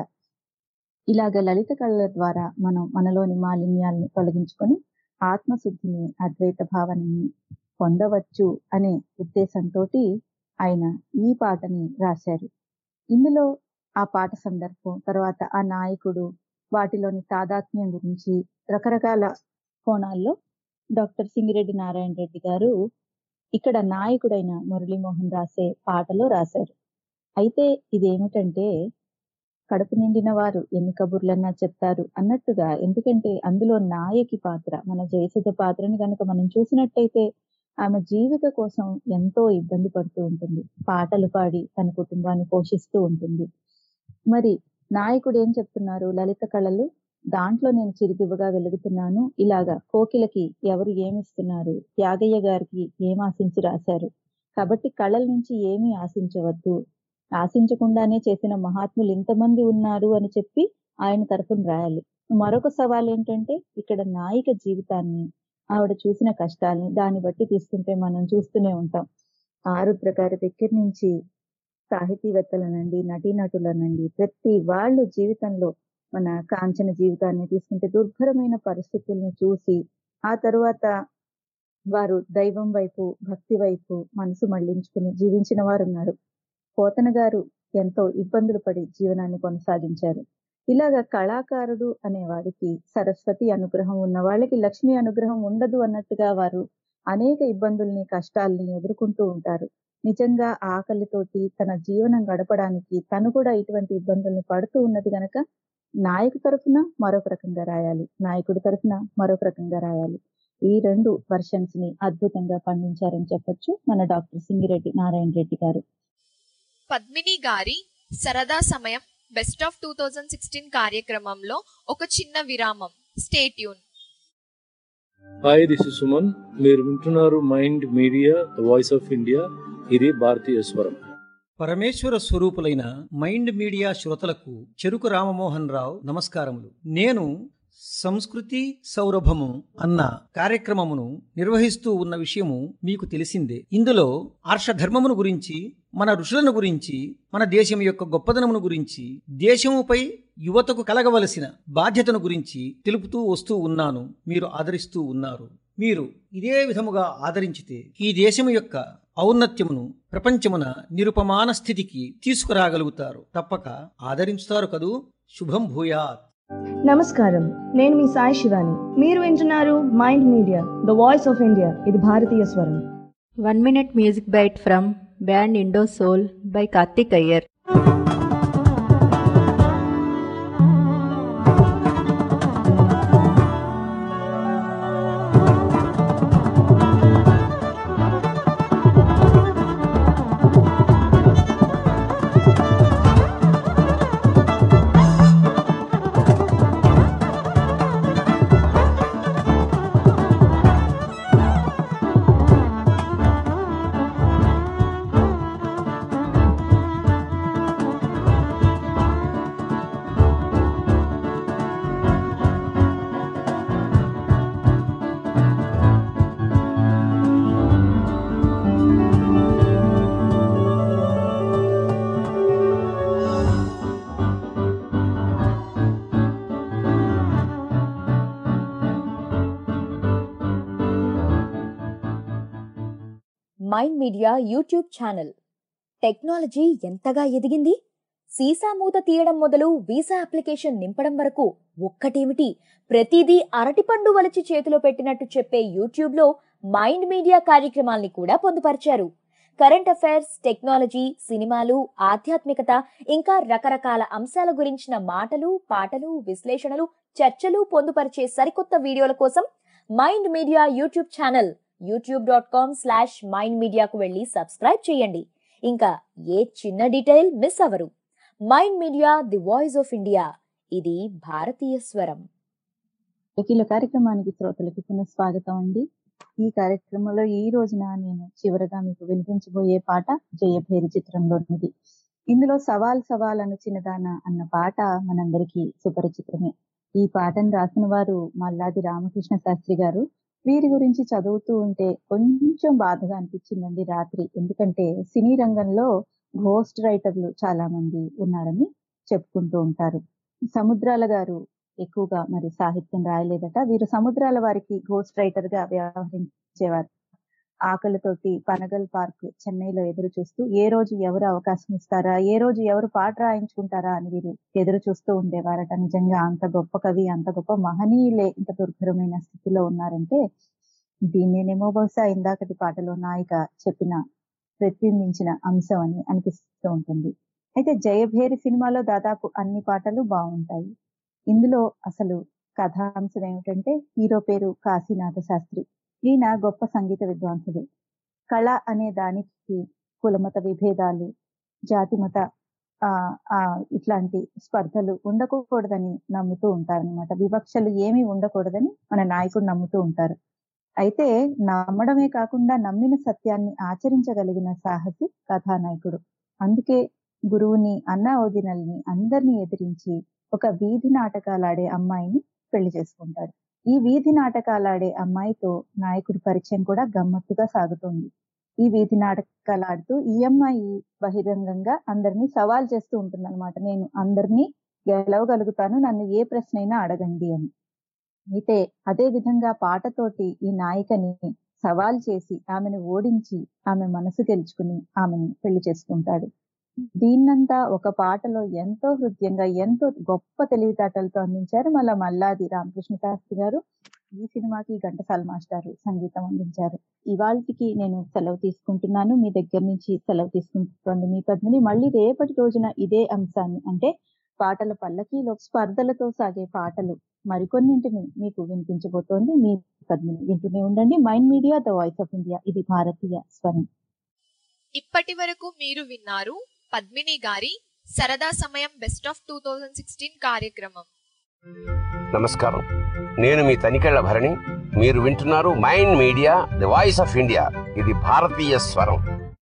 ఇలాగ లలిత కళల ద్వారా మనం మనలోని మాలిన్యాల్ని తొలగించుకొని ఆత్మశుద్ధిని, అద్వైత భావనని పొందవచ్చు అనే ఉద్దేశంతో ఆయన ఈ పాటని రాశారు. ఇందులో ఆ పాట సందర్భం, తర్వాత ఆ నాయకుడు, వాటిలోని తాదాత్మ్యం గురించి రకరకాల కోణాల్లో డాక్టర్ సింగిరెడ్డి నారాయణ రెడ్డి గారు ఇక్కడ నాయకుడైన మురళీమోహన్ రాసే పాటలో రాశారు. అయితే ఇదేమిటంటే, కడుపు నిండిన వారు ఎన్ని కబుర్లన్నా చెప్తారు అన్నట్టుగా, ఎందుకంటే అందులో నాయకి పాత్ర, మన జయసుధ పాత్రని కనుక మనం చూసినట్టయితే ఆమె జీవిత కోసం ఎంతో ఇబ్బంది పడుతూ ఉంటుంది. పాటలు పాడి తన కుటుంబాన్ని పోషిస్తూ ఉంటుంది. మరి నాయకుడు ఏం చెప్తున్నారు, లలిత కళలు దాంట్లో నేను చిరుదివ్వగా వెలుగుతున్నాను, ఇలాగా కోకిలకి ఎవరు ఏమిస్తున్నారు, త్యాగయ్య గారికి ఏం ఆశించి రాశారు, కాబట్టి కళల నుంచి ఏమీ ఆశించవద్దు, ఆశించకుండానే చేసిన మహాత్ములు ఇంతమంది ఉన్నారు అని చెప్పి ఆయన తరఫున రాయాలి. మరొక సవాల్ ఏంటంటే, ఇక్కడ నాయిక జీవితాన్ని, ఆవిడ చూసిన కష్టాలని దాన్ని బట్టి తీసుకుంటే మనం చూస్తూనే ఉంటాం. ఆరుద్ర గారి దగ్గర నుంచి సాహితీవేత్తలనండి, నటీనటులనండి, ప్రతి వాళ్ళు జీవితంలో, మన కాంచన జీవితాన్ని తీసుకుంటే దుర్భరమైన పరిస్థితుల్ని చూసి ఆ తరువాత వారు దైవం వైపు, భక్తి వైపు మనసు మళ్లించుకుని జీవించిన వారు ఉన్నారు. పోతన గారు ఎంతో ఇబ్బందులు పడి జీవనాన్ని కొనసాగించారు. ఇలాగా కళాకారుడు అనే వాడికి సరస్వతి అనుగ్రహం ఉన్న వాళ్ళకి లక్ష్మి అనుగ్రహం ఉండదు అన్నట్టుగా వారు అనేక ఇబ్బందుల్ని, కష్టాల్ని ఎదుర్కొంటూ ఉంటారు. నిజంగా ఆకలితోటి తన జీవనం గడపడానికి తను కూడా ఇటువంటి ఇబ్బందుల్ని పడుతూ ఉన్నది గనక నాయకు తరఫున మరొక రకంగా రాయాలి, నాయకుడి తరఫున మరొక రకంగా రాయాలి. ఈ రెండు వర్షన్స్ ని అద్భుతంగా పండించారని చెప్పొచ్చు మన డాక్టర్ సింగిరెడ్డి నారాయణ రెడ్డి గారు. పద్మిని గారి సరదా సమయం best of two thousand sixteen కార్యక్రమంలో ఒక చిన్న విరామం. Stay tune. Hi, this is Suman. మీరు వింటున్నారు mind media, the voice of India. ఇది భారతీయ స్వరం. పరమేశ్వర స్వరూపులైన మైండ్ మీడియా శ్రోతలకు చెరుకు రామమోహన్ రావు నమస్కారములు. నేను సంస్కృతి సౌరభము అన్న కార్యక్రమమును నిర్వహిస్తూ ఉన్న విషయము మీకు తెలిసిందే. ఇందులో ఆర్షధర్మమును గురించి, మన ఋషులను గురించి, మన దేశం యొక్క గొప్పదనమును గురించి, దేశముపై యువతకు కలగవలసిన బాధ్యతను గురించి తెలుపుతూ వస్తూ ఉన్నాను. మీరు ఆదరిస్తూ ఉన్నారు. మీరు ఇదే విధముగా ఆదరించితే ఈ దేశము యొక్క ఔన్నత్యమును ప్రపంచమున నిరుపమాన స్థితికి తీసుకురాగలుగుతారు. తప్పక ఆదరించుతారు కదూ. శుభం భూయాత్. నమస్కారం, నేను మీ సాయి శివాని. మీరు వింటున్నారు mind media, the voice of India. ఇది భారతీయ స్వరం. One minute music bite from band Indo Soul by Karthik Iyer. Mind media YouTube channel. Technology ఎంతగా ఎదిగింది? సీసా మూత తీయడం మొదలు వీసా అప్లికేషన్ నింపడం వరకు ఒక్కటేమిటి, ప్రతిదీ అరటిపండు వలిచి చేతిలో పెట్టినట్టు చెప్పే యూట్యూబ్ లో మైండ్ మీడియా కార్యక్రమాల్ని కూడా పొందుపరిచారు. కరెంట్ అఫైర్స్, టెక్నాలజీ, సినిమాలు, ఆధ్యాత్మికత ఇంకా రకరకాల అంశాల గురించిన మాటలు, పాటలు, విశ్లేషణలు, చర్చలు పొందుపరిచే సరికొత్త వీడియోల కోసం mind media YouTube channel YouTube dot com slash mind మీడియాకు వెళ్ళి సబ్స్క్రైబ్ చేయండి. ఇంకా ఏ చిన్న డీటెయిల్ మిస్ అవ్వరు. Mind media the voice of India, ఇది భారతీయ స్వరం. కిలో కార్యక్రమానికి శ్రోతలకి పునః స్వాగతం అండి. ఈ కార్యక్రమంలో ఈ రోజున నేను చివరగా మీకు వినిపించబోయే పాట జయభేరి చిత్రంలోనిది. ఇందులో సవాల్ సవాల్ అను చిన్నదాన అన్న పాట మనందరికీ సుపరిచితమే. ఈ పాటను రాసిన వారు మల్లాది రామకృష్ణ శాస్త్రి గారు. వీరి గురించి చదువుతూ ఉంటే కొంచెం బాధగా అనిపించిందండి రాత్రి. ఎందుకంటే సినీ రంగంలో ఘోస్ట్ రైటర్లు చాలా మంది ఉన్నారని చెప్పుకుంటూ ఉంటారు. సముద్రాల గారు ఎక్కువగా మరి సాహిత్యం రాయలేదట. వీరు సముద్రాల వారికి ఘోస్ట్ రైటర్ గా వ్యవహరించేవారు. ఆకలితోటి పనగల్ పార్క్ చెన్నైలో ఎదురు చూస్తూ ఏ రోజు ఎవరు అవకాశం ఇస్తారా, ఏ రోజు ఎవరు పాట రాయించుకుంటారా అని వీరు ఎదురు చూస్తూ ఉండేవారట. నిజంగా అంత గొప్ప కవి, అంత గొప్ప మహనీయులే ఇంత దుర్భరమైన స్థితిలో ఉన్నారంటే దీన్నేనేమో బహుశా ఇందాకటి పాటలో నాయిక చెప్పిన ప్రతిబింబించిన అంశం అని అనిపిస్తూ ఉంటుంది. అయితే జయభేరి సినిమాలో దాదాపు అన్ని పాటలు బాగుంటాయి. ఇందులో అసలు కథాంశం ఏమిటంటే హీరో పేరు కాశీనాథ శాస్త్రి. ఈయన గొప్ప సంగీత విద్వాంసుడు. కళ అనే దానికి కులమత విభేదాలు, జాతిమత ఆ ఆ ఇట్లాంటి స్పర్ధలు ఉండకూడదని నమ్ముతూ ఉంటారనమాట. వివక్షలు ఏమీ ఉండకూడదని మన నాయకుడు నమ్ముతూ ఉంటారు. అయితే నమ్మడమే కాకుండా నమ్మిన సత్యాన్ని ఆచరించగలిగిన సాహసి కథానాయకుడు. అందుకే గురువుని, అన్న వదినల్ని అందరినీ ఎదిరించి ఒక వీధి నాటకాలాడే అమ్మాయిని పెళ్లి చేసుకుంటాడు. ఈ వీధి నాటకాలాడే అమ్మాయితో నాయకుడి పరిచయం కూడా గమ్మత్తుగా సాగుతుంది. ఈ వీధి నాటకాలు ఆడుతూ ఈ అమ్మాయి బహిరంగంగా అందరినీ సవాల్ చేస్తూ ఉంటుంది అనమాట. నేను అందరినీ గెలవగలుగుతాను, నన్ను ఏ ప్రశ్న అయినా అడగండి అని. అయితే అదే విధంగా పాటతోటి ఈ నాయికని సవాల్ చేసి ఆమెను ఓడించి ఆమె మనసు గెలుచుకుని ఆమెను పెళ్లి చేసుకుంటాడు. దీన్నంతా ఒక పాటలో ఎంతో హృదయంగా, ఎంతో గొప్ప తెలివితేటలతో అందించారు మళ్ళా మల్లాది రామకృష్ణ శాస్త్రి గారు. ఈ సినిమాకి ఘంటసాల మాస్టారు సంగీతం అందించారు. ఇవాళకి నేను సెలవు తీసుకుంటున్నాను. మీ దగ్గర నుంచి సెలవు తీసుకుంటుంది మీ పద్మిని. మళ్ళీ రేపటి రోజున ఇదే అంశాన్ని, అంటే పాటల పల్లకీలో స్పర్ధలతో సాగే పాటలు మరికొన్నింటిని మీకు వినిపించబోతోంది మీ పద్మిని. వింటూనే ఉండండి mind media the voice of India, ఇది భారతీయ స్వరం. ఇప్పటి వరకు మీరు విన్నారు పద్మిని గారి సరదా సమయం best of two thousand sixteen కార్యక్రమం. నమస్కారం, నేను మీ తనికెళ్ల భరణి. మీరు వింటున్నారు mind media the voice of India, ఇది భారతీయ స్వరం.